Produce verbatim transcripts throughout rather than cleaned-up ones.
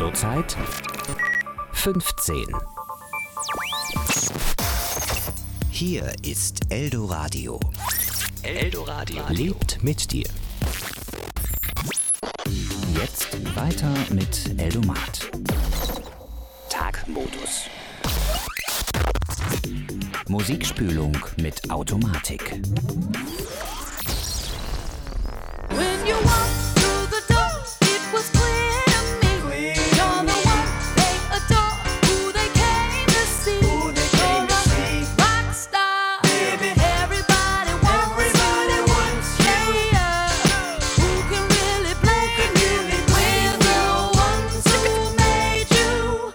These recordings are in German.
Fotozeit fünfzehn. Hier ist Eldoradio. Eldoradio lebt mit dir. Jetzt weiter mit Eldomat. Tagmodus. Musikspülung mit Automatik. When you walk through the door, it was clear to me. You're the one they adore, who they came to see. Who they came to see. Rock star, baby. Everybody wants Everybody you. Wants you. Yeah, who can really play can really We're the ones who made you.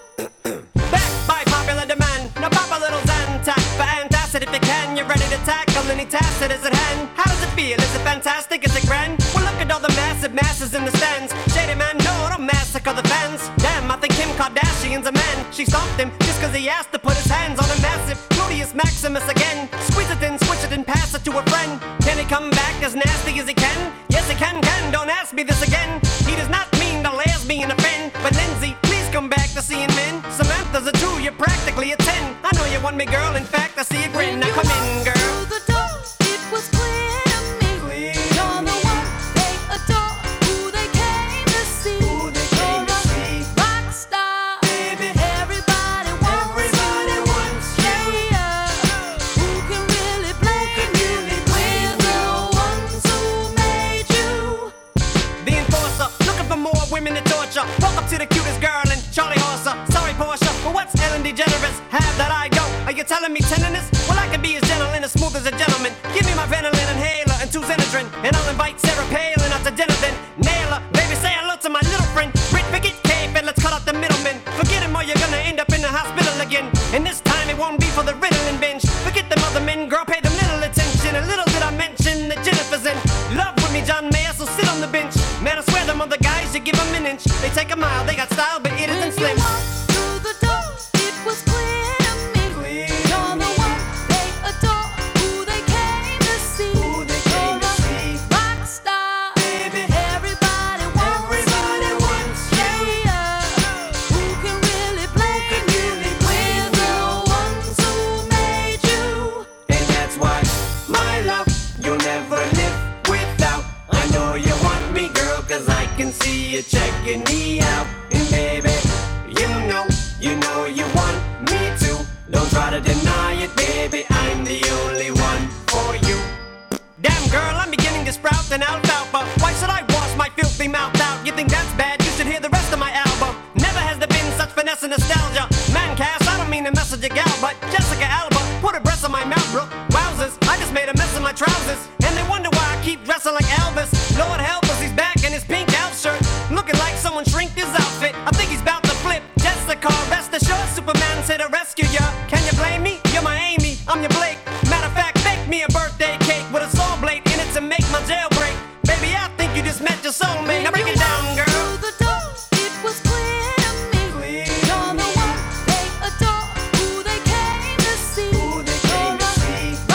Backed by popular demand, now pop a little Zen tap for antacid if you can. You're ready to tackle any task that is at hand. How does it feel? Is it fantastic? Is it grand? Well, look at all the massive masses in the stands. Shady man, no, don't massacre the fans. Damn, I think Kim Kardashian's a man. She stomped him just cause he asked to put his hands on a massive Gluteus Maximus again. Squeeze it in, switch it and pass it to a friend. Can he come back as nasty as he can? Yes, he can, can, don't ask me this again. He does not mean to lesbian offend. But Lindsay, please come back to seeing men. Samantha's a two, you're practically a ten. I know you want me, girl, in fact, I see a grin. Now come in, girl. Through the door, it was clear to me. You're the one they adore, who they came to see. Who they came to see. Rock star, Baby. Everybody wants Everybody you. wants you. Yeah, who can really play can really We're the ones who made you. The enforcer, looking for more women to torture. Walk up to the cutest girl and Charlie Horser. Sorry, Portia, but what's Ellen DeGeneres? Have that I go. Are you telling me tenderness? Well, I can be as gentle and as smooth as a gentleman. Give me my Ventolin inhaler and two Xenadrin, and I'll invite Sarah Palin out to dinner then. Nail her, baby, say hello to my little friend. Brit, forget Cape and let's cut out the middleman. Forget him or you're gonna end up in the hospital again. And this time it won't be for the Ritalin binge. Forget them other men, girl, pay them little attention. A little did I mention that Jennifer's in love with me, John Mayer, so sit on the bench. Man, I swear them other guys, you give them an inch. They take a mile, they got style, but it isn't slim. When you walked through the door, it was clear to me. You're the one they adore, who they came to see. Who they came to see. Rock star, Baby. Everybody wants Everybody you. wants you. Yeah, who can really play can really We're the ones who made you. And that's why, my love, you'll never live without. I know you want me, girl, cause I can see you checking me out. And baby, you know, you know you want me too. Don't try to deny it, baby, I'm the only one for you. Damn girl, I'm beginning to sprout an alfalfa. Why should I wash my filthy mouth out? You think that's bad? You should hear the rest of my album. Never has there been such finesse and nostalgia. Man, Cass, I don't mean to message a gal, but Jessica Alba put her breasts on my mouth, bro. Wowzers, I just made a mess of my trousers. And they wonder why I keep dressing like Elvis. Lord help us, he's back in his pink out shirt, looking like someone shrinked his outfit. I think he's about to flip. Jessica, rest assured, Superman's here to rescue ya. Can you blame me? You're my Amy, I'm your Blake. Matter of fact, bake me a birthday cake with a saw blade in it to make my jailbreak. Baby, I think you just met your soulmate. Now break it down, girl. Through the door, it was clear to me. You're the one they adore, who they came to see. Who they came to see.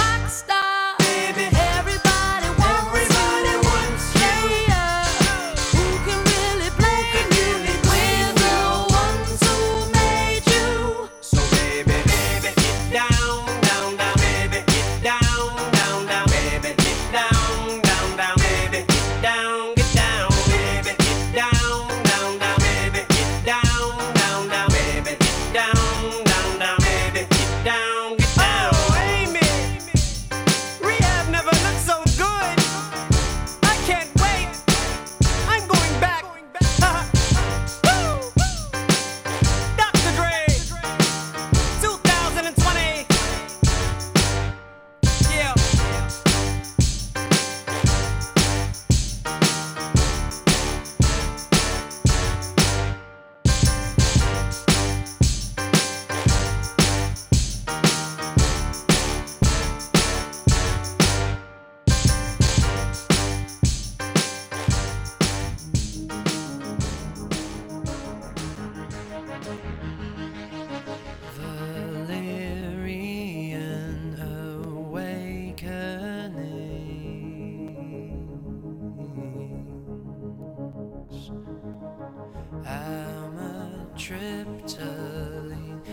triptyline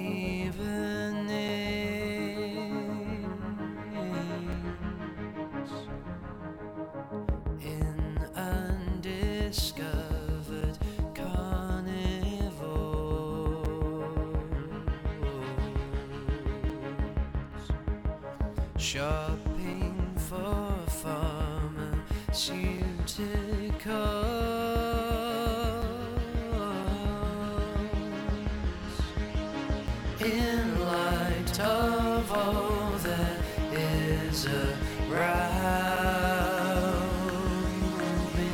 evenings in undiscovered carnivores, shopping for pharmaceuticals. In light of all that is around me,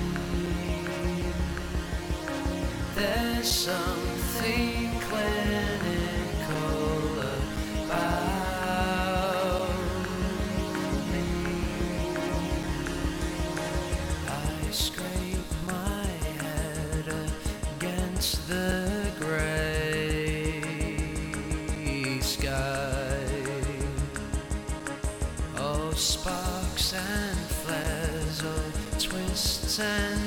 there's something clinical about me. I scrape my head against the gray sky. Oh, sparks and flares, oh, twists and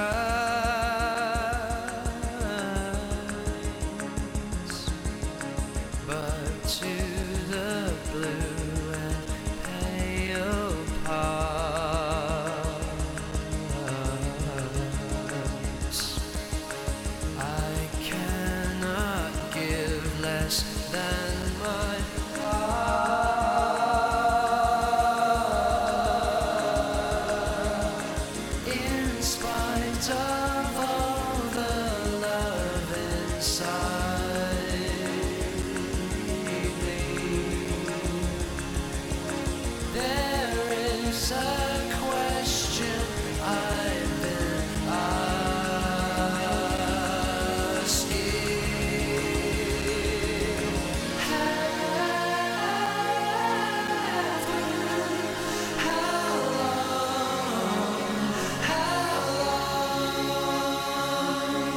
grinds. But to the blue and pale parts, I cannot give less than my heart. In spite of all the love inside me, there is a question I've been asking. Have you, how long, how long,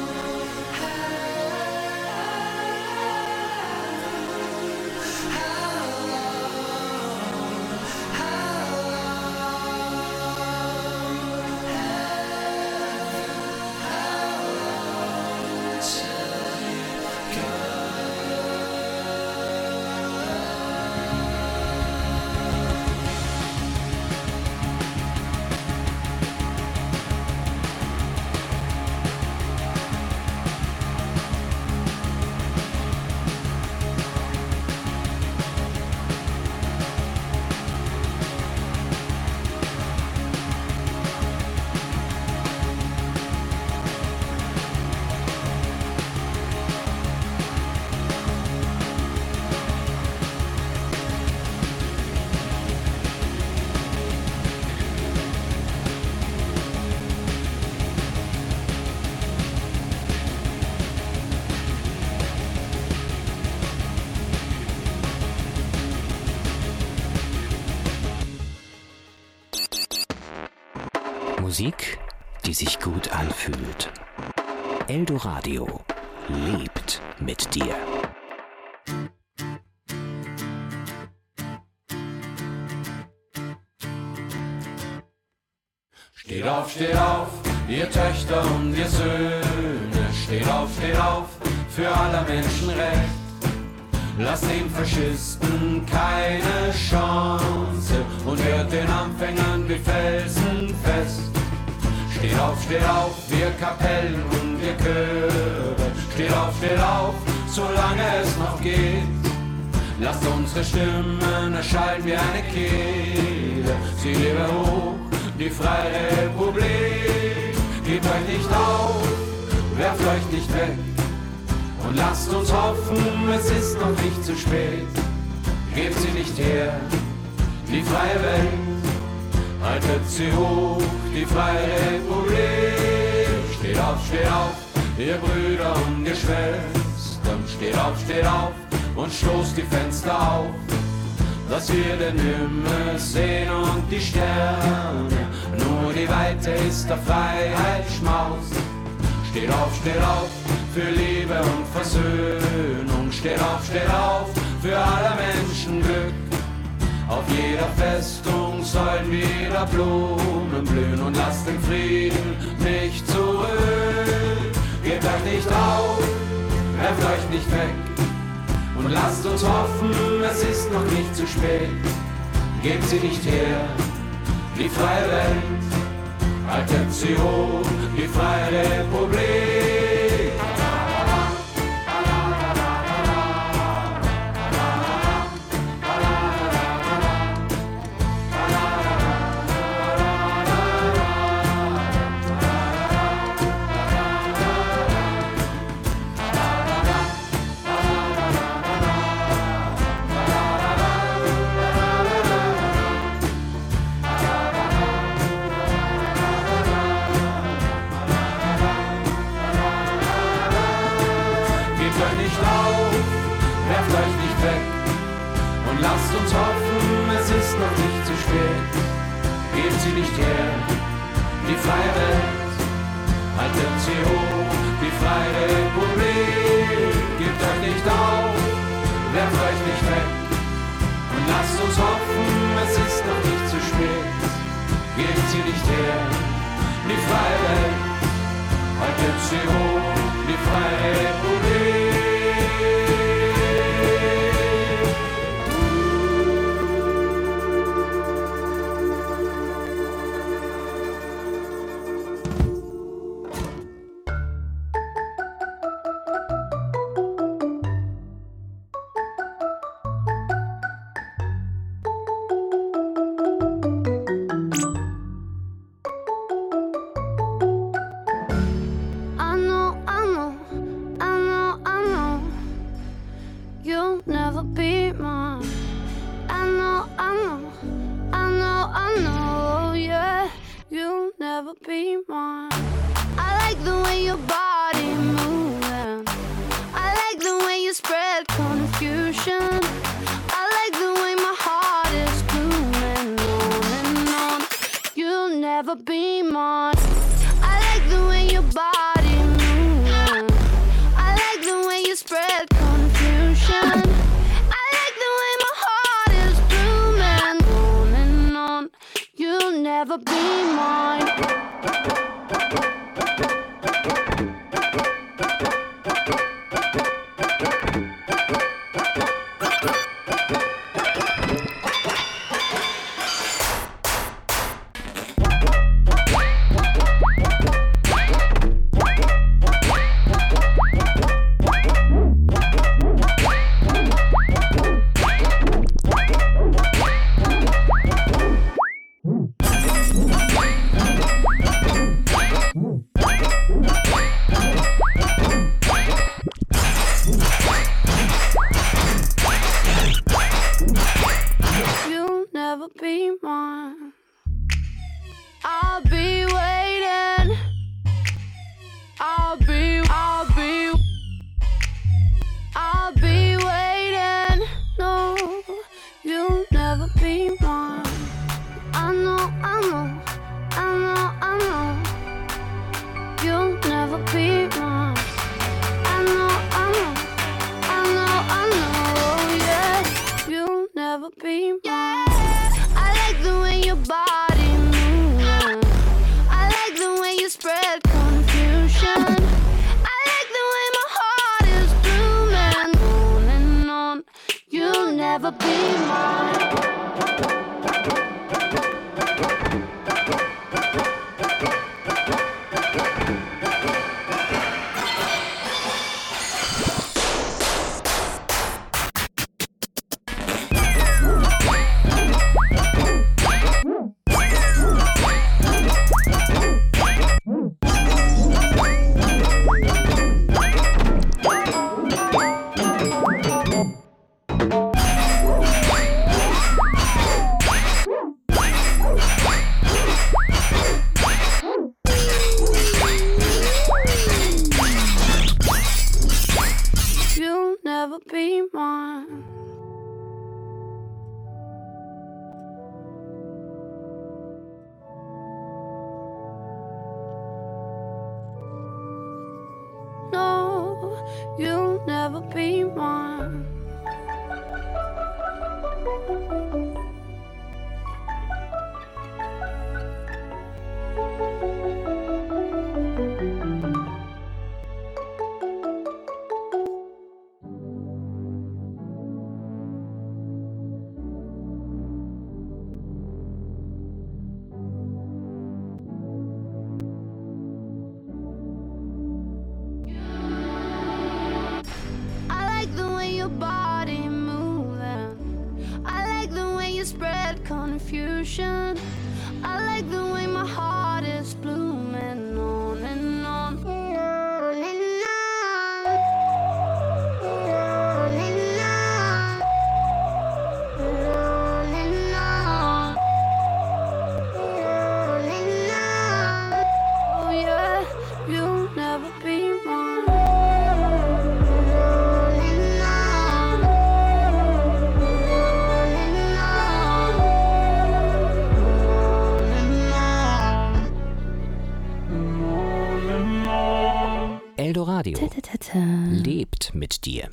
Musik, die sich gut anfühlt. Eldoradio lebt mit dir. Steht auf, steht auf, ihr Töchter und ihr Söhne. Steht auf, steht auf, für aller Menschen Recht. Lasst den Faschisten keine Chance und hört den Anfängern wie Felsen fest. Steht auf, steht auf, wir Kapellen und wir Chöre. Steht auf, steht auf, solange es noch geht. Lasst unsere Stimmen erschallen wie eine Kehle. Sie lebe hoch, die Freie Republik. Gebt euch nicht auf, werft euch nicht weg. Und lasst uns hoffen, es ist noch nicht zu spät. Gebt sie nicht her, die freie Welt. Haltet sie hoch, die Freie Republik. Steht auf, steht auf, ihr Brüder und ihr Schwestern. Steht auf, steht auf und stoßt die Fenster auf, dass wir den Himmel sehen und die Sterne. Nur die Weite ist der Freiheit Schmaus. Steht auf, steht auf, für Liebe und Versöhnung. Steht auf, steht auf, für aller Menschen Glück. Auf jeder Festung sollen wieder Blumen blühen und lasst den Frieden nicht zurück. Gebt euch nicht auf, werft euch nicht weg und lasst uns hoffen, es ist noch nicht zu spät. Gebt sie nicht her, die freie Welt, Attention, die freie Republik. Lasst uns hoffen, es ist noch nicht zu spät. Gebt sie nicht her, die freie Welt, haltet sie hoch, die freie Republik. Gebt euch nicht auf, werft euch nicht weg und lasst uns hoffen, es ist noch nicht zu spät. Gebt sie nicht her, die freie Welt, haltet sie hoch, die freie Republik. You'll never be mine. confusion. I like the way my heart is blooming on and on. On and on. On and on. On and on. On and on. Oh yeah, you'll never be mine. On and on. On and on. Eldoradio Ta-ta-ta-ta. lebt mit dir.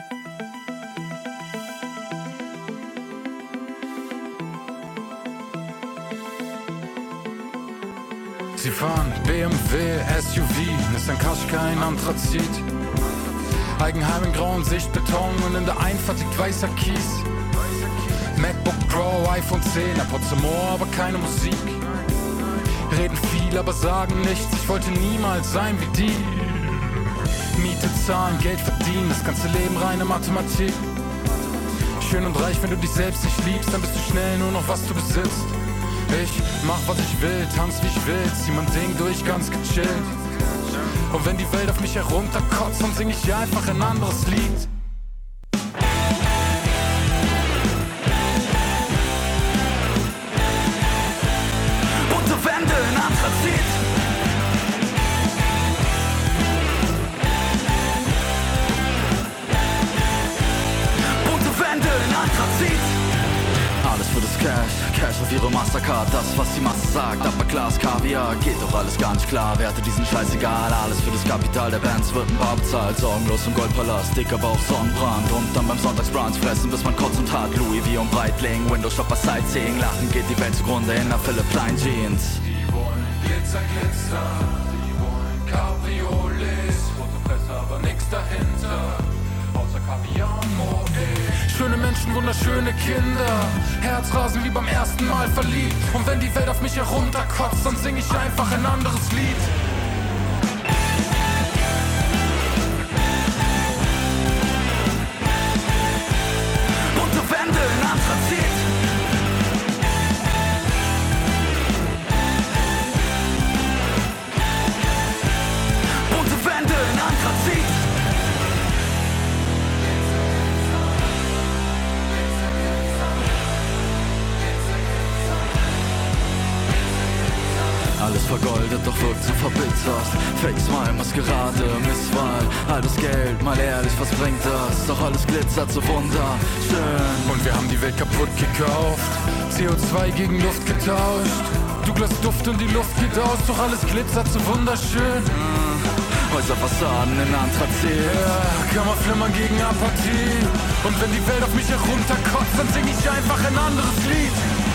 Sie fahren B M W, S U V, Nissan Qashqai, ein Anthrazit. Eigenheim in grauem Sichtbeton und in der Einfahrt liegt weißer Kies. MacBook Pro, iPhone zehn, AirPods im Ohr, aber keine Musik. Reden viel, aber sagen nichts, ich wollte niemals sein wie die. Miete zahlen, Geld verdienen, das ganze Leben reine Mathematik. Schön und reich, wenn du dich selbst nicht liebst, dann bist du schnell nur noch was du besitzt. Ich mach was ich will, tanz wie ich will, zieh mein Ding durch, ganz gechillt. Und wenn die Welt auf mich herunterkotzt, dann sing ich ihr einfach ein anderes Lied. Bunte Wände in Anthrazit. Bunte Wände in Anthrazit. Alles für das Cash, Cash auf ihre Mastercard. Das, was die Masse sagt, aber Glas Kaviar. Geht doch alles gar nicht klar, wer hatte diesen Scheiß egal. Alles für das Kapital der Bands wird ein Bar bezahlt. Sorgenlos im Goldpalast, dicker Bauch, Sonnenbrand. Und dann beim Sonntagsbrunch fressen, bis man Kotz und Hart. Louis V und Breitling, Windows Shopper Sightseeing. Lachen geht die Welt zugrunde in der Philipp Plein Jeans. Die wollen Glitzer, Glitzer. Die wollen Cabriolets. Rote Presse, aber nix dahinter. Außer Kaviar und Moe. Schöne Menschen, wunderschöne Kinder. Herzrasen wie beim ersten Mal verliebt. Und wenn die Welt auf mich herunterkotzt, dann sing ich einfach ein anderes Lied. Bunte Wände in Anthrazit. Bunte Wände in Anthrazit. Alles vergoldet, doch wirkt so verbittert. Fake Smile, Maskerade, Misswahl. All das Geld, mal ehrlich, was bringt das? Doch alles glitzert so wunderschön. Und wir haben die Welt kaputt gekauft, C O zwei gegen Luft getauscht. Douglas Duft und die Luft geht aus, doch alles glitzert so wunderschön. mm. Häuserfassaden in Anthrazit. Ja, kann man flimmern gegen Apathie. Und wenn die Welt auf mich herunterkotzt, dann sing ich einfach ein anderes Lied.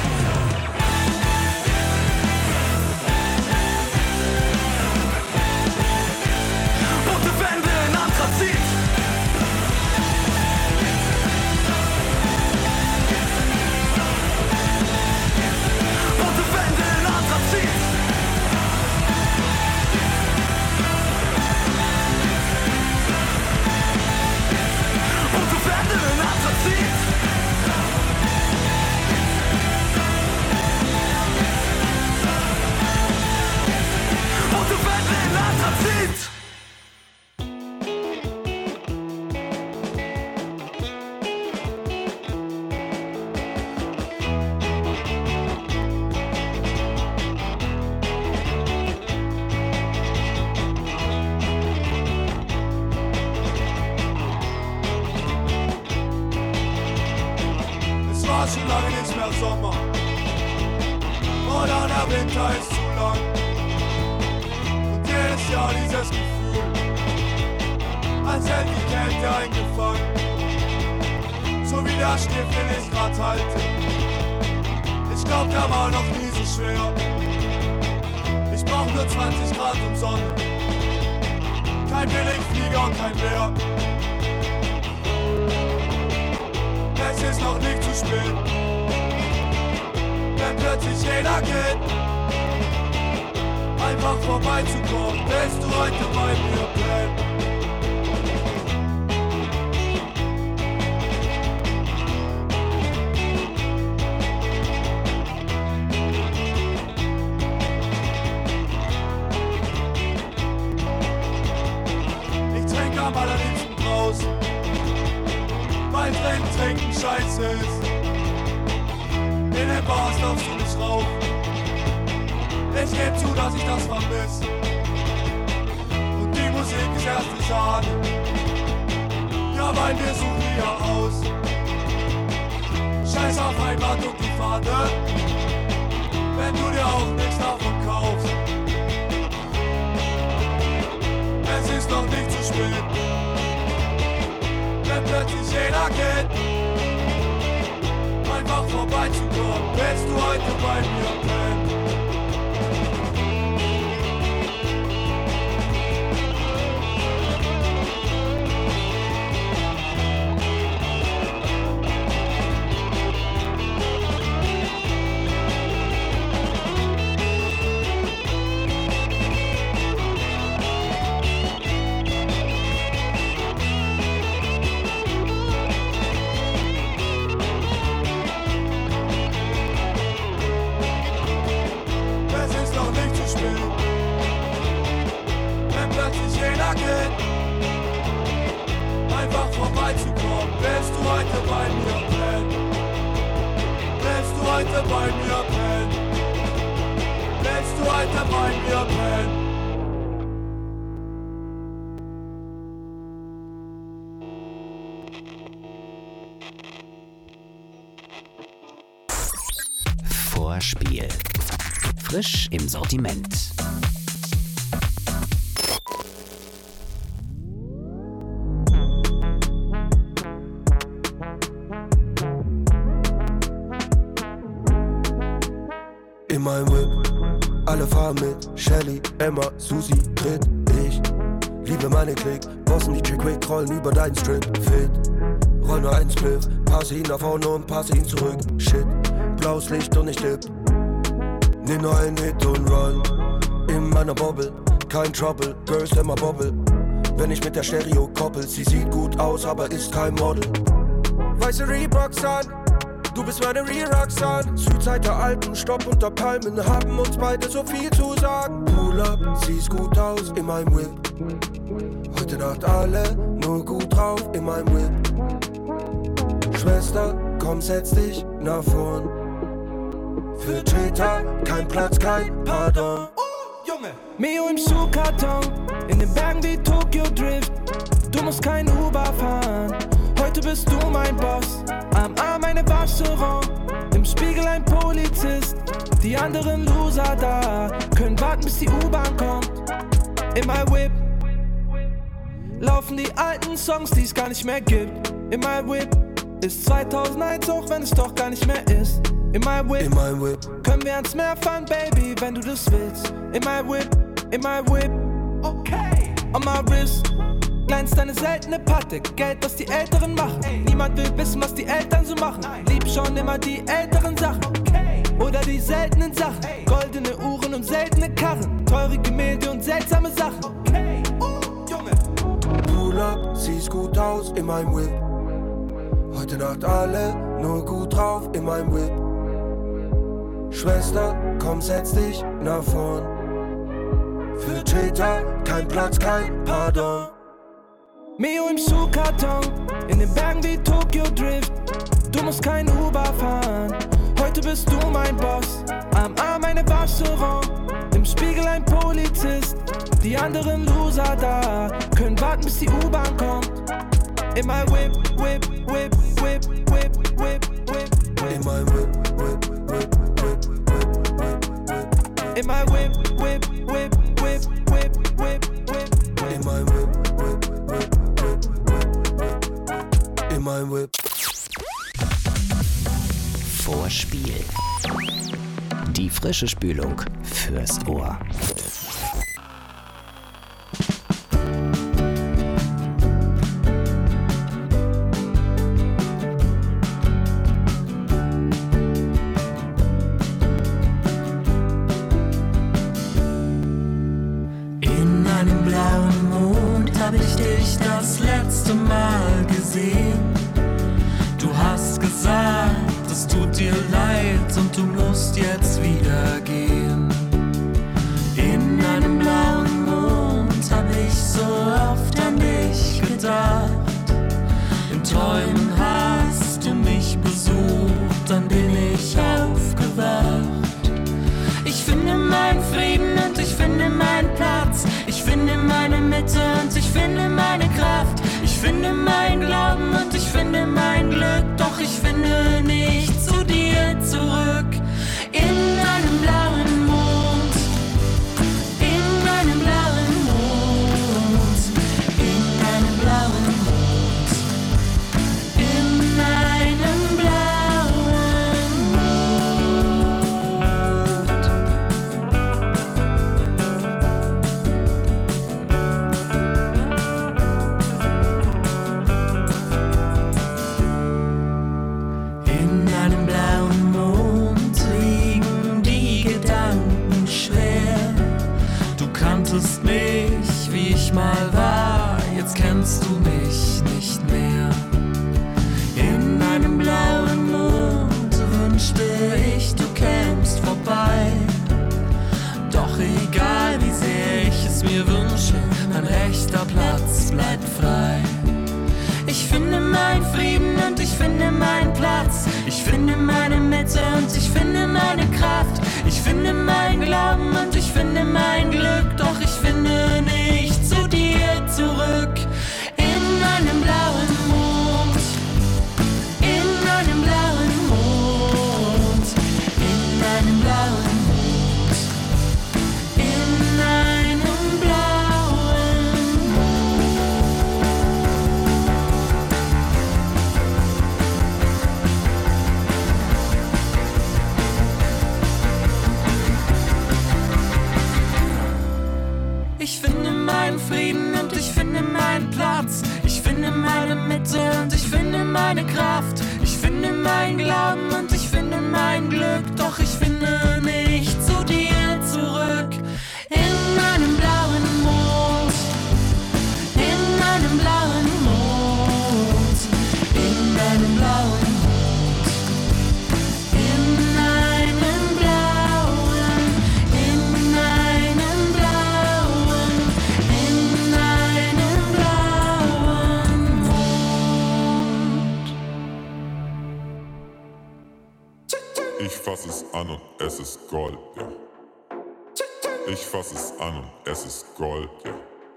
Schon lange nicht mehr Sommer oder der Winter ist zu lang. Und jedes Jahr dieses Gefühl, als hätte die Kälte eingefangen. So wie der Stift, den ich grad halte. Ich glaub, der war noch nie so schwer. Ich brauch nur zwanzig Grad und Sonne. Kein Billigflieger und kein Bär. Es ist noch nicht zu spät, wenn plötzlich jeder geht. Einfach vorbeizukommen, willst du heute bei mir bleiben? geb zu, dass ich das vermiss. Und die Musik ist erste Sahne. Ja, mein, wir suchen hier aus. Scheiß auf Heimat und die Fahne, wenn du dir auch nichts davon kaufst. Es ist noch nicht zu spät, wenn plötzlich jeder geht. Einfach vorbeizukommen, willst du heute bei mir pennen? Einfach vorbeizukommen, willst du heute bei mir pennen? Willst du heute bei mir pennen? Willst du heute bei mir pennen? Vorspiel. Frisch im Sortiment. In meinem Whip, alle fahren mit Shelly, Emma, Susi, Brit, ich liebe meine Klick, bossen die Chick Quick, rollen über deinen Strip, fit, roll nur einen Spliff, passe ihn nach vorne und passe ihn zurück, shit, blaues Licht und ich tipp, nimm nur einen Hit und run, in meiner Bobble, kein Trouble, Girls immer Bobble, wenn ich mit der Stereo koppel, sie sieht gut aus, aber ist kein Model, weiße Reeboks an, du bist meine Re-Roxanne. Südzeit der Alpen, Stopp unter Palmen, haben uns beide so viel zu sagen. Pull up, siehst gut aus in meinem Whip. Heute Nacht alle nur gut drauf in meinem Whip. Schwester, komm, setz dich nach vorn. Für Cheetah, kein Platz, kein Pardon. Oh, Junge! Mio im Schuhkarton, in den Bergen wie Tokyo Drift. Du musst kein Uber fahren, heute bist du mein Boss. Am Arm eine Wascheron, im Spiegel ein Polizist. Die anderen Loser da können warten, bis die U-Bahn kommt. In my Whip laufen die alten Songs, die es gar nicht mehr gibt. In my Whip ist zweitausendeins, auch wenn es doch gar nicht mehr ist. In my Whip, in my Whip können wir ans Meer fahren, Baby, wenn du das willst. In my Whip, in my Whip, okay. On my wrist glänzt eine seltene Patte, Geld, was die Älteren machen. Ey. Niemand will wissen, was die Eltern so machen. Nein. Lieb schon immer die älteren Sachen, okay. Oder die seltenen Sachen. Ey. Goldene Uhren und seltene Karren, teure Gemälde und seltsame Sachen, okay. Oh, Junge! Pull up, siehst gut aus in meinem Whip. Heute Nacht alle nur gut drauf in meinem Whip. Schwester, komm, setz dich nach vorn. Für Cheetah, kein Platz, kein Pardon. Mio im Schuhkarton, in den Bergen wie Tokyo Drift. Du musst kein Uber fahren, heute bist du mein Boss. Am Arm eine Wascheron, im Spiegel ein Polizist. Die anderen Loser da können warten, bis die U-Bahn kommt. In my Whip, Whip, Whip, Whip, Whip, Whip, Whip, in my Whip, Whip, Whip, Whip, Whip, Whip, Whip. In my Whip, Whip, Whip, Whip, Whip, Whip, Whip, in my Whip, Whip, Whip, Whip, Whip, Whip, in my Whip. Vorspiel. Die frische Spülung fürs Ohr. In einem blauen Mond hab ich dich das letzte Mal gesehen. Du hast gesagt, es tut dir leid und du musst jetzt wieder gehen. In einem blauen Mond hab ich so oft an dich gedacht. In Träumen hast du mich besucht, dann bin ich aufgewacht. Ich finde meinen Frieden und ich finde meinen Platz. Ich finde meine Mitte und ich finde meine Kraft. Ich finde meinen Glauben und ich finde mein Glück. Doch ich finde nicht zu dir zurück. In einem blauen Mond, in einem blauen Mond, in einem blauen Mond, in einem blauen Mond. In einem blauen Mond liegen die Gedanken schwer. Du kanntest mich, wie ich mal war, jetzt kennst du mich nicht mehr. In einem blauen Mond wünschte ich, du kämst vorbei. Doch egal wie sehr ich es mir wünsche, mein rechter Platz bleibt frei. Ich finde meinen Frieden und ich finde meinen Platz. Ich finde meine Mitte und ich finde meine Kraft. Ich finde meinen Glauben und ich finde mein Glück. Doch ich finde nicht zu dir zurück. In einem blauen Mond, in einem blauen Mond, in einem blauen Mond, in einem blauen Mond. Ich finde meinen Frieden und ich finde meinen Platz. Ich finde meine Mitte und ich finde meine Kraft. Ich finde meinen Glauben und ich finde mein Glück. Doch ich finde nicht zu dir zurück. In einem blauen Mond, in einem blauen Mond, in einem blauen Mond, in einem blauen, in einem blauen, in einem blauen Mond. Ich fass es an und es ist Gold, ja. Ich fass es an und es ist Gold, ja.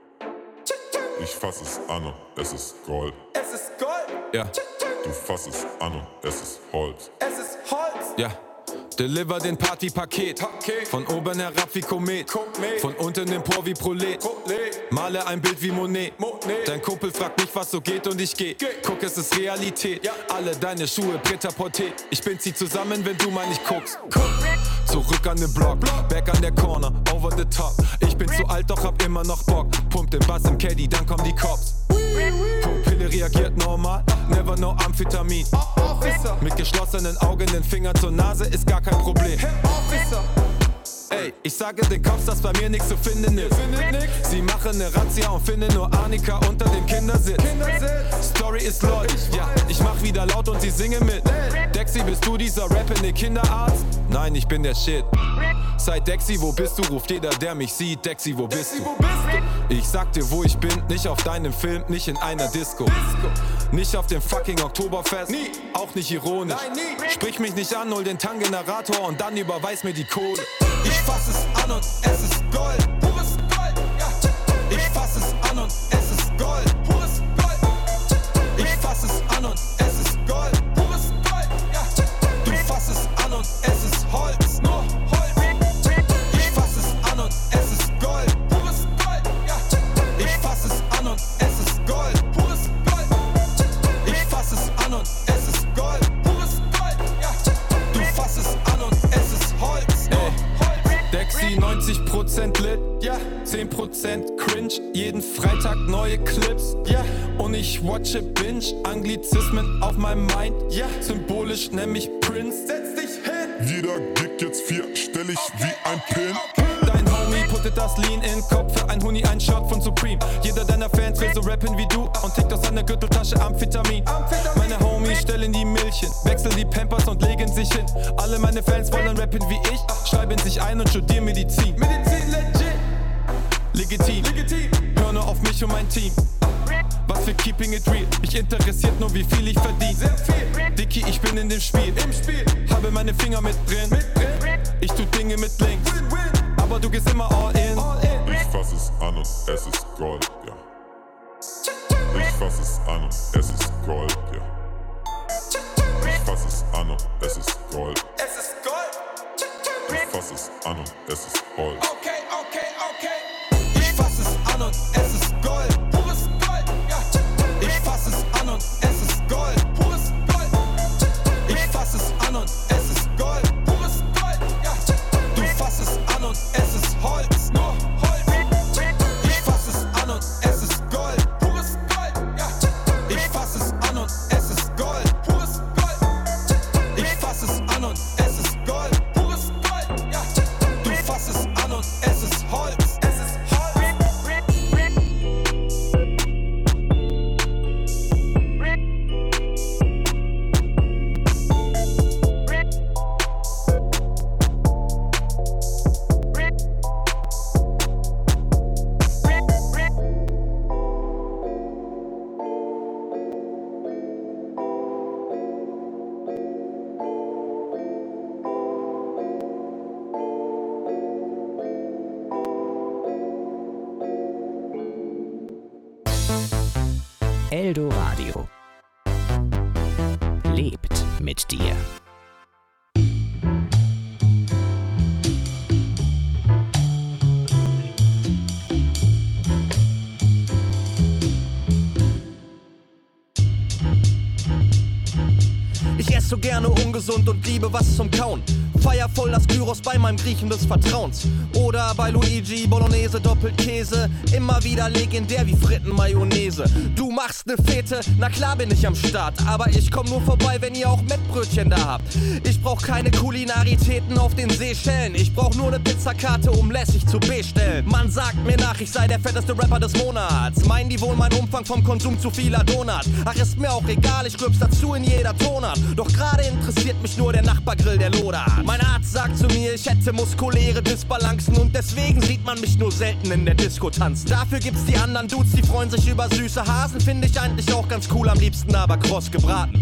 Ich fass es an und es ist Gold. Es ist Gold, Ja, Du fass es an und es ist Holz. es ist Holz. ja. Deliver den Partypaket. Paket. Von oben herab wie Komet. Komet. Von unten empor wie Prolet. Prolet. Male ein Bild wie Monet. Monet. Dein Kumpel fragt mich, was so geht und ich geh. Geh. Guck, es ist Realität. Ja. Alle deine Schuhe, Pret-à-Porter. Ich bind sie zusammen, wenn du mal nicht guckst. Guck. Zurück an den Block, back an der Corner, over the top. Ich bin zu alt, doch hab immer noch Bock. Pump den Bass im Caddy, dann kommen die Cops. Pupille reagiert normal, never no Amphetamin. Officer. Mit geschlossenen Augen, den Finger zur Nase ist gar kein Problem. Officer. Ey, ich sage den Cops, dass bei mir nichts zu finden ist. Findet nix. Sie machen ne Razzia und finden nur Annika unter dem Kindersitz. Kindersitz. Story ist lol, Ich ja, weiß. ich mach wieder laut und sie singen mit. Dexy, bist du dieser rappende Kinderarzt? Nein, ich bin der Shit. Sei Dexy, wo bist du? Ruft jeder, der mich sieht. Dexy, wo bist Dexy, du? wo bist du? Ich sag dir, wo ich bin, nicht auf deinem Film, nicht in einer Disco. Nicht auf dem fucking Oktoberfest, Nie. auch nicht ironisch. Nein, nie. Sprich mich nicht an, hol den Tangenerator und dann überweis mir die Kohle. Ich fass es an und es ist Gold. Pures Gold. Ja. Ich fass es an und es ist Gold. Pures Gold. Ich fass es an und es ist Gold. Pures Gold. Ja. Du fass es an und es ist Holz. Nur Holz. Ich fass es an und es ist Gold. Pures Gold. Ja. Ich fass es an und es ist Gold. Pures Gold. Ich fass es an und es ist Gold. Pures Gold. Ja. Du fass es an und es ist Holz. Ey. Dexy neunzig Prozent lit, ja, zehn Prozent cringe, jeden Freitag neue Clips, ja, und ich watche Binge, Anglizismen auf meinem Mind, ja, symbolisch nenn mich Prince, setz dich hin. Jeder Gig jetzt vierstellig wie ein Pin. Dein Homie puttet das Lean in Kopf, für ein Huni ein Shot von Supreme. Jeder deiner Fans will so rappen wie du und tickt aus seiner Gürteltasche Amphetamin. Meine Homies stellen die Milchen, wechseln die Pampers und legen sich hin. Alle meine Fans wollen rappen wie ich, schreiben sich ein und studieren Medizin. Medizin legit. Legitim, Legitim. hör nur auf mich und mein Team. Was für keeping it real, mich interessiert nur wie viel ich verdiene. Sehr viel. Dicky, ich bin in dem Spiel, Im Spiel. habe meine Finger mit drin. Mit drin. Ich tu Dinge mit links, Win, win. aber du gehst immer all in. Ich fass es an und es ist Gold, ja. Ich fass es an und es ist Gold, ja. Ich fass es an und es ist Gold. Es ist Gold. Ich fass es an und es ist Gold. Okay, okay, okay. Ich fass es an und es ist Gold. Pures Gold, ja. Ich fass es an und es ist Gold. Pures Gold. Ich fass es an und es ist Gold. Pures Gold, ja. Du fass es an und es ist Holz. Nur Holz. Ich fass es an und es ist Gold. Pures Gold, ja. Ich fass es an und es ist Gold. Pures Gold. Ich fass es an und es ist Gold. Pures Gold, ja. Du fass es an und es ist Holz. Es ist Eldoradio lebt mit dir. Ich esse so gerne ungesund und liebe was zum Kauen. Feier voll das Gyros bei meinem Griechen des Vertrauens. Oder bei Luigi Bolognese Doppelkäse. Immer wieder legendär wie Fritten Mayonnaise. Du machst ne Fete, na klar bin ich am Start. Aber ich komm nur vorbei, wenn ihr auch Mettbrötchen da habt. Ich brauch keine Kulinaritäten auf den Seychellen. Ich brauch nur ne Pizzakarte, um lässig zu bestellen. Man sagt mir nach, ich sei der fetteste Rapper des Monats. Meinen die wohl mein Umfang vom Konsum zu vieler Donut? Ach, ist mir auch egal, ich rübs dazu in jeder Tonart. Doch gerade interessiert mich nur der Nachbargrill, der lodert. Mein Arzt sagt zu mir, ich hätte muskuläre Disbalancen und deswegen sieht man mich nur selten in der Disco tanzen. Dafür gibt's die anderen Dudes, die freuen sich über süße Hasen. Finde ich eigentlich auch ganz cool, am liebsten aber kross gebraten.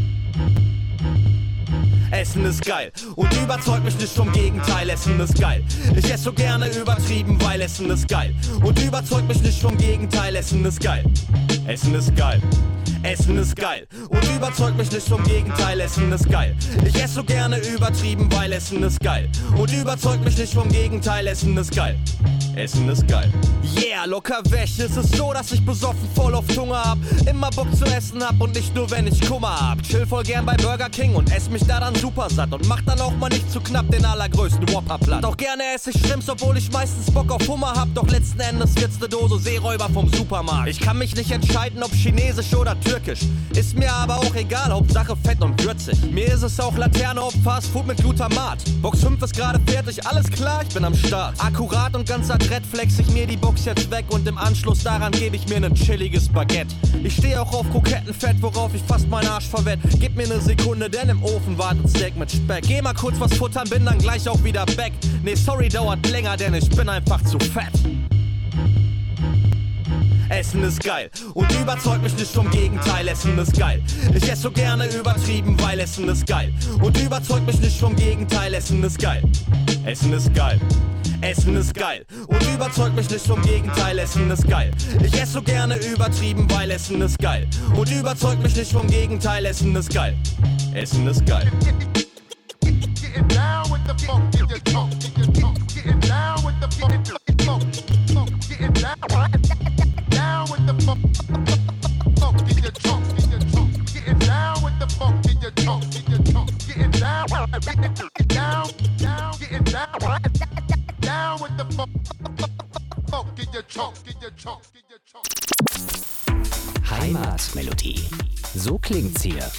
Essen ist geil und überzeugt mich nicht vom Gegenteil. Essen ist geil. Ich esse so gerne übertrieben, weil Essen ist geil. Und überzeugt mich nicht vom Gegenteil. Essen ist geil. Essen ist geil. Essen ist geil und überzeugt mich nicht vom Gegenteil. Essen ist geil. Ich esse so gerne übertrieben, weil Essen ist geil. Und überzeugt mich nicht vom Gegenteil. Essen ist geil. Essen ist geil. Yeah, locker weg. Es ist so, dass ich besoffen voll auf Zunge hab. Immer Bock zu essen hab und nicht nur, wenn ich Kummer hab. Chill voll gern bei Burger King und ess mich da dann super satt. Und mach dann auch mal nicht zu knapp den allergrößten Whopper platt. Auch gerne esse ich Shrimps, obwohl ich meistens Bock auf Hummer hab. Doch letzten Endes wird's ne Dose Seeräuber vom Supermarkt. Ich kann mich nicht entscheiden, ob chinesisch oder türkisch. Ist mir aber auch egal, Hauptsache fett und würzig. Mir ist es auch Laterne auf Fast Food mit Glutamat. Box fünf ist gerade fertig, alles klar, ich bin am Start. Akkurat und ganz adrett flex ich mir die Box jetzt weg. Und im Anschluss daran gebe ich mir nen chilliges Baguette. Ich stehe auch auf Krokettenfett, worauf ich fast meinen Arsch verwett. Gib mir ne Sekunde, denn im Ofen wartet Steak mit Speck. Geh mal kurz was futtern, bin dann gleich auch wieder back. Nee, sorry, dauert länger, denn ich bin einfach zu fett. Essen ist geil und überzeugt mich nicht vom Gegenteil. Essen ist geil. Ich esse so gerne übertrieben, weil Essen ist geil. Und überzeugt mich nicht vom Gegenteil. Essen ist geil. Essen ist geil. Essen ist geil und überzeugt mich nicht vom Gegenteil. Essen ist geil. Ich esse so gerne übertrieben, weil Essen ist geil. Und überzeugt mich nicht vom Gegenteil. Essen ist geil. Essen ist geil. Getting down with the funk, get your tongue, get your tongue. Getting down with the funk, funk, funk. Getting down, down with the funk, funk, get your tongue, get your tongue. Getting down with the funk, get your tongue, get your tongue. Getting down, down, down, getting down, down with the funk, funk, get your tongue, get your tongue, get your tongue. Heimatmelodie. So klingt's hier.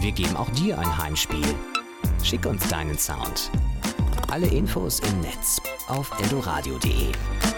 Wir geben auch dir ein Heimspiel. Schick uns deinen Sound. Alle Infos im Netz auf eldoradio punkt de.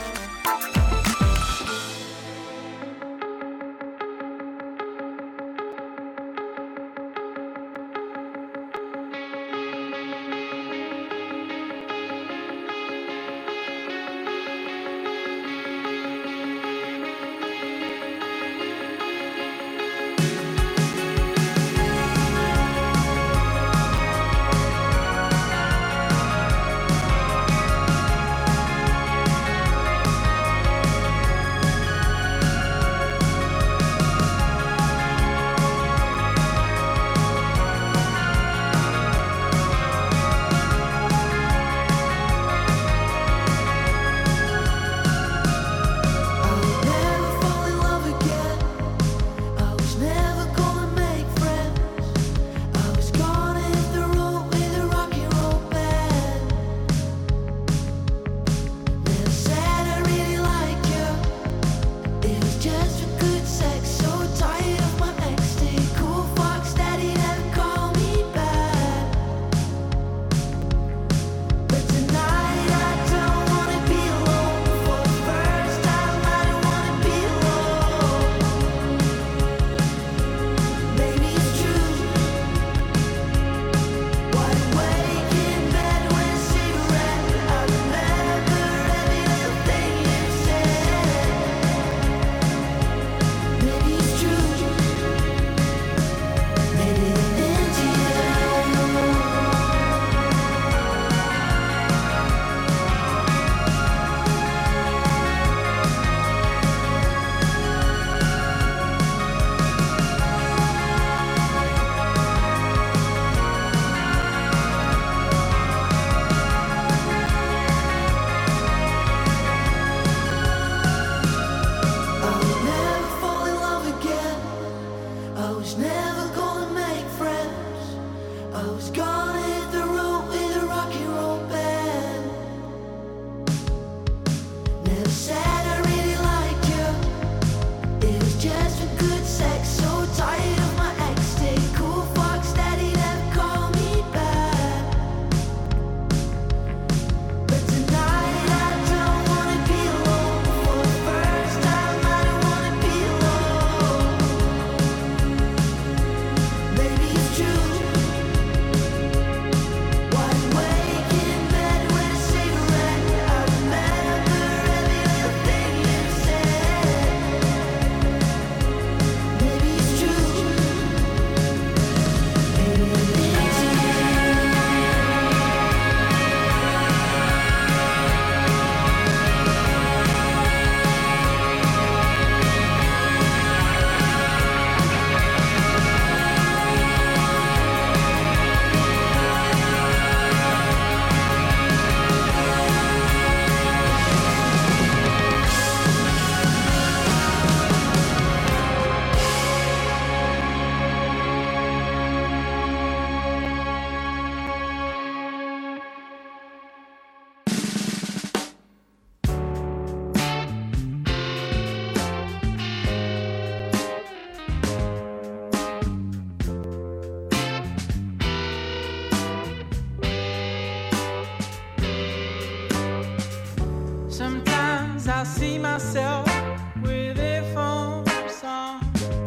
I see myself with earphones on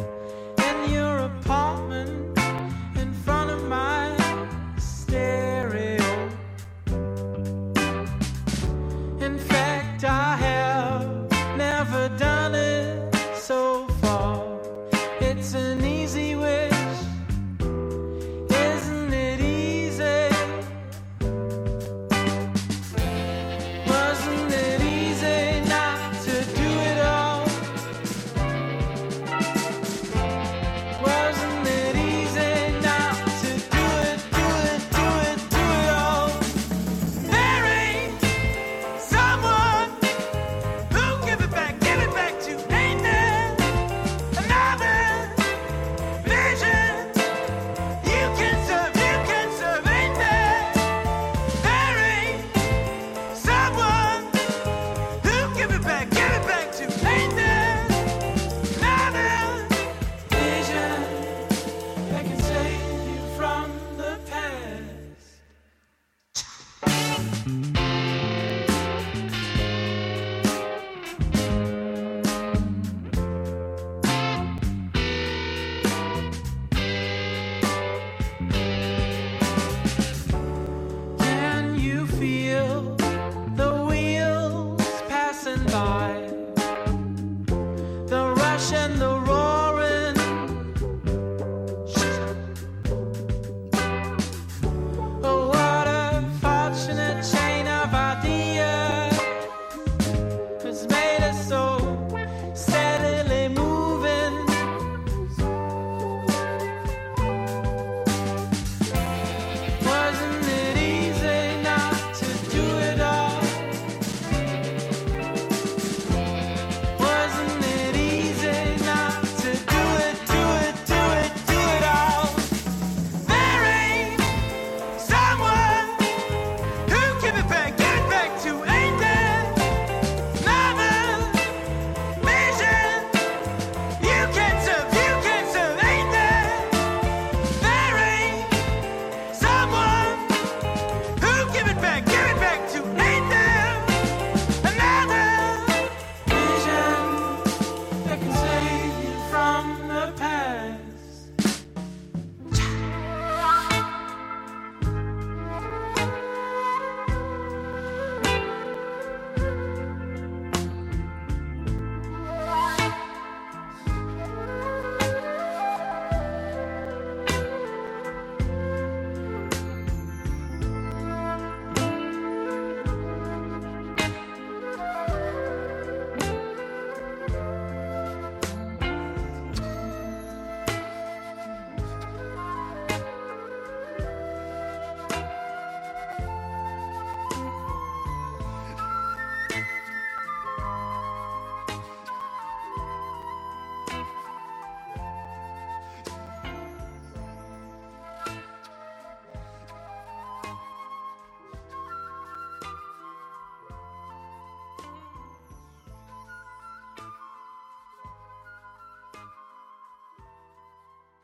in your apartment in front of my stereo. In fact, I have never done it so far. It's an easy wish, isn't it easy? Wasn't it easy not to do it?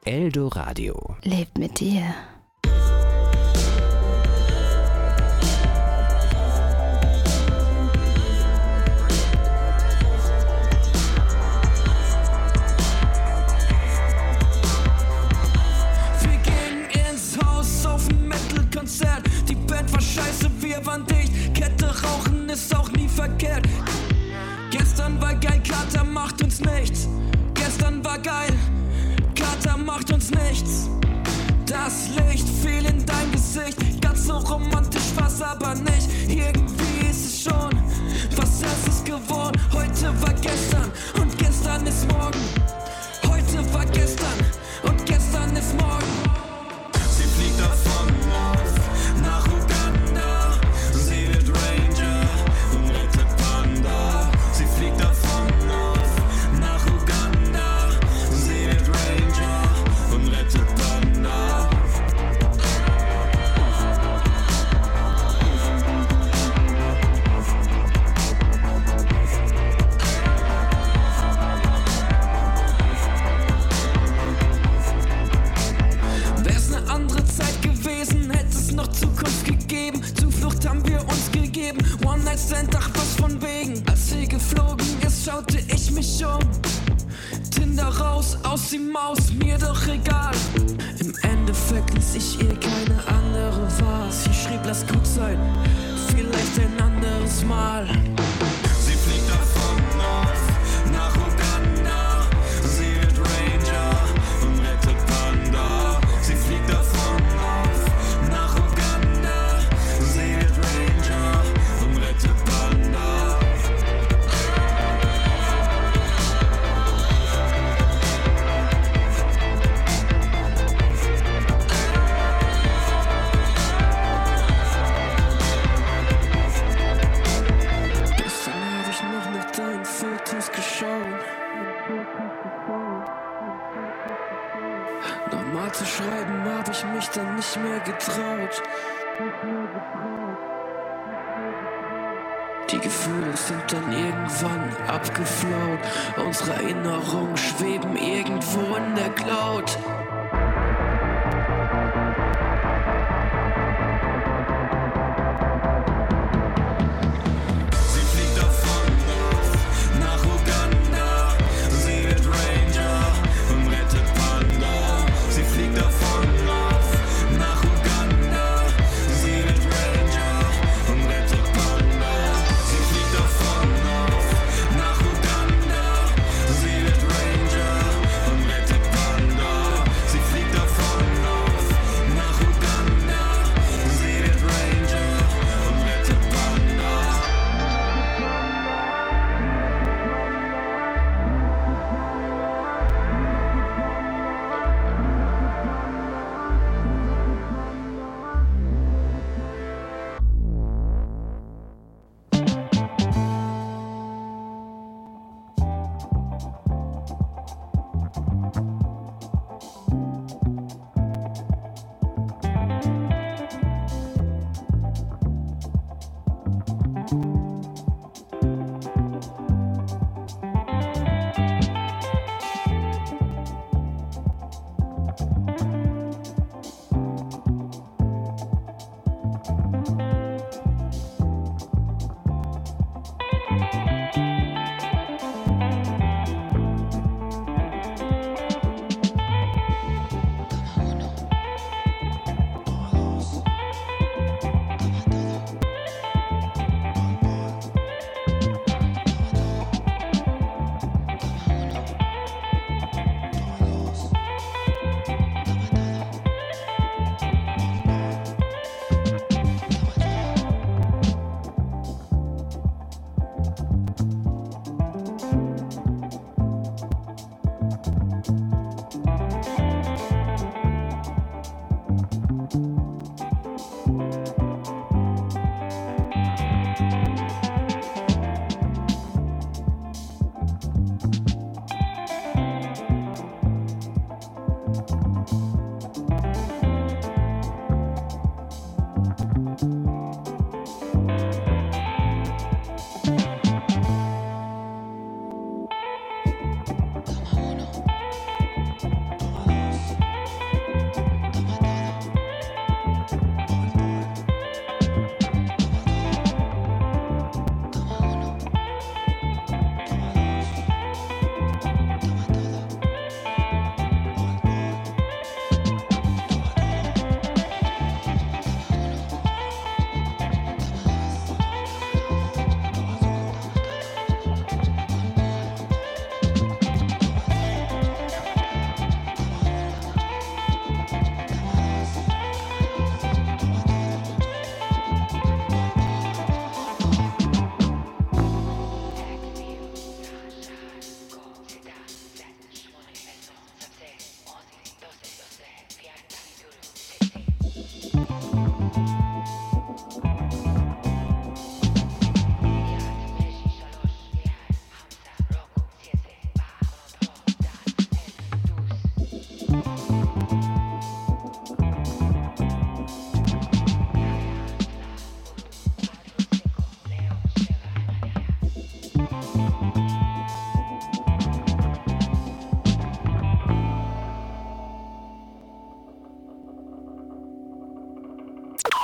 Eldoradio. Lebt mit dir. Wir gingen ins Haus auf ein Metal-Konzert. Die Band war scheiße, wir waren dicht. Kette rauchen ist auch nie verkehrt. Gestern war geil, Kater macht uns nichts. Gestern war geil, Kater macht uns nichts. Das Licht fiel in dein Gesicht. Ganz so romantisch war's aber nicht. Irgendwie ist es schon was Erstes geworden. Heute war gestern und gestern ist morgen. Heute war gestern und gestern ist morgen. Sie fliegt davon auf nach Uganda. Sie wird Ranger und rettet Panda. Sie fliegt davon auf nach Uganda. Sie wird Ranger und rettet Panda. Wär's ne andere Zeit gewesen, hätte es noch Zukunft gegeben. Zuflucht haben wir uns gegeben. One-Night-Stand, ach was von wegen. Als sie geflogen ist, schaute ich mich um. Tinder raus, aus die Maus, mir doch egal. Im Endeffekt ließ ich ihr keine andere Wahl. Sie schrieb, lass gut sein, vielleicht ein anderes Mal. Sie fliegt davon auf nach Uganda. Sie wird Ranger und rettet Panda. Sie fliegt davon auf nach Uganda. Sie wird Ranger und rettet Panda. Gestern hab ich noch nach deinen Fotos geschaut. Nochmal zu schreiben hab ich mich dann nicht mehr getraut. Die Gefühle sind dann irgendwann abgeflaut. Unsere Erinnerungen schweben irgendwo in der Cloud. Sie fliegt davon auf nach Uganda. Sie wird Ranger und rettet Panda. Sie fliegt davon auf nach Uganda. Sie wird Ranger und rettet Panda. Sie fliegt davon auf nach Uganda. Sie wird Ranger und rettet Panda.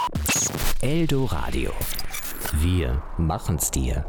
Eldoradio. Wir machen's dir.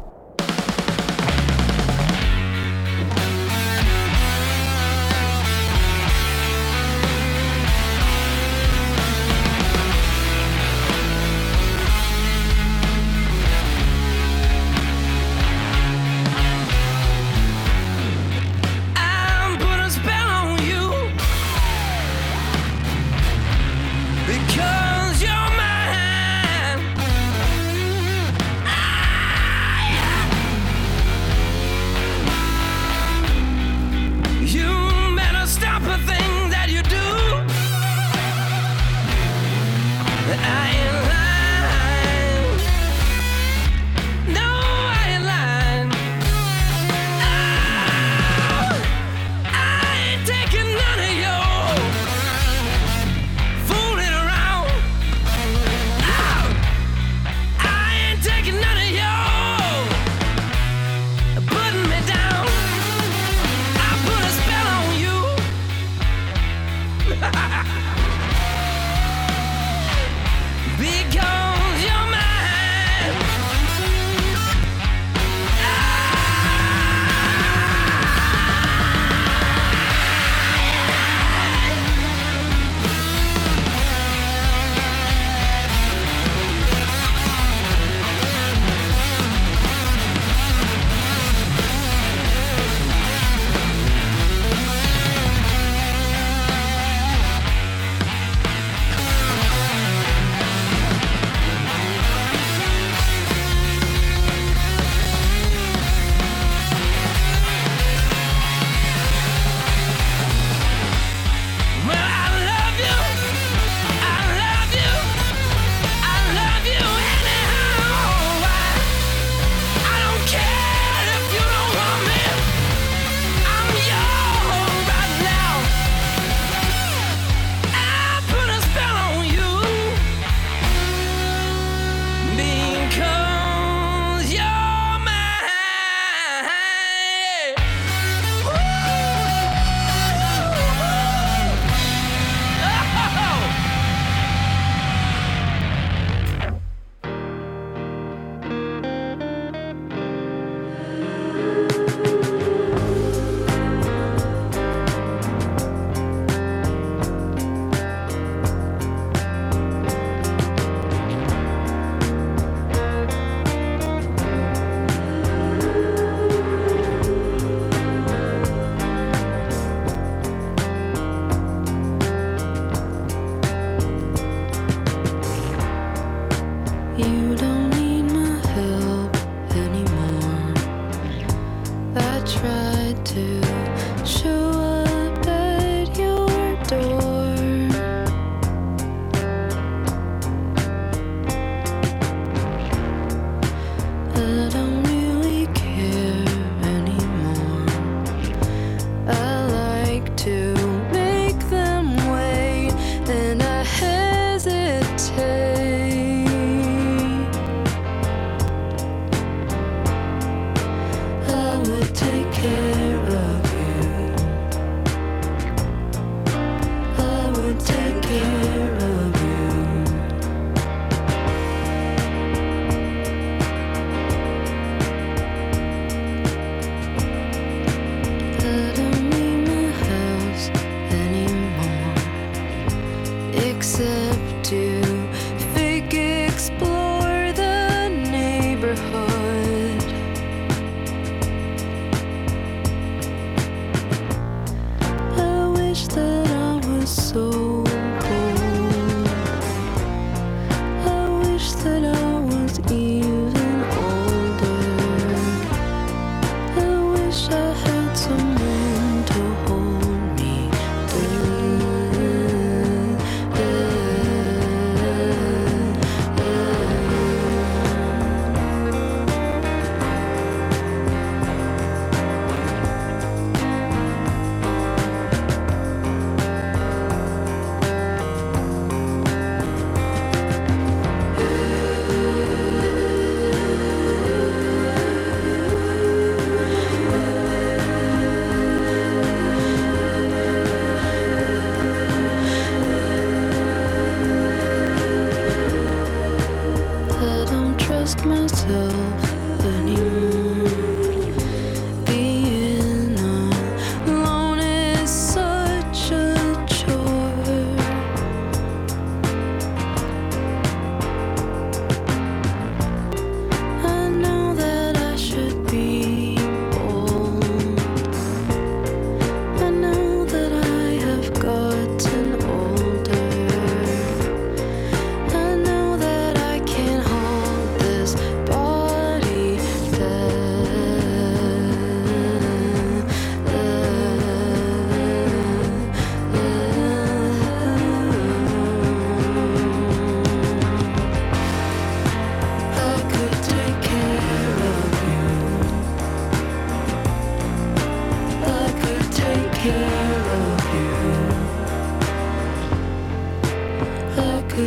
myself.